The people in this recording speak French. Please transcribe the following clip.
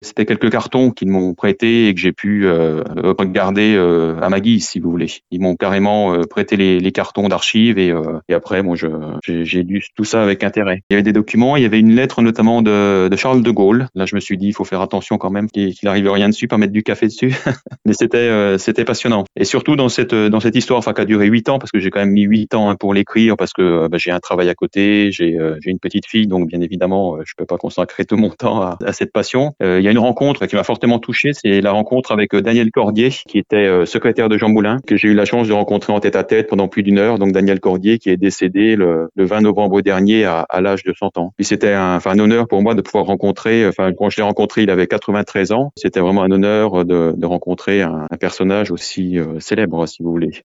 c'était quelques cartons qu'ils m'ont prêtés et que j'ai pu regarder à ma guise, si vous voulez. Ils m'ont carrément prêté les cartons d'archives et après, moi, j'ai lu tout ça avec intérêt. Il y avait des documents, il y avait une lettre notamment de Charles de Gaulle. Là, je me suis dit, il faut faire attention quand même qu'il n'arrive rien dessus, pas mettre du café dessus. Mais c'était passionnant. Et surtout dans cette histoire, enfin, qui a duré 8 ans, parce que j'ai quand même mis 8 ans pour l'écrire, parce que j'ai un travail à côté, j'ai une petite fille, donc bien évidemment, je peux pas consacrer tout mon temps à cette passion. Il y a une rencontre qui m'a fortement touché, c'est la rencontre avec Daniel Cordier, qui était secrétaire de Jean Moulin, que j'ai eu la chance de rencontrer en tête-à-tête pendant plus d'une heure. Donc Daniel Cordier, qui est décédé le 20 novembre dernier à l'âge de 100 ans. Puis c'était un honneur pour moi de pouvoir rencontrer, quand je l'ai rencontré, il avait 93 ans. C'était vraiment un honneur de rencontrer un personnage aussi célèbre, si vous voulez.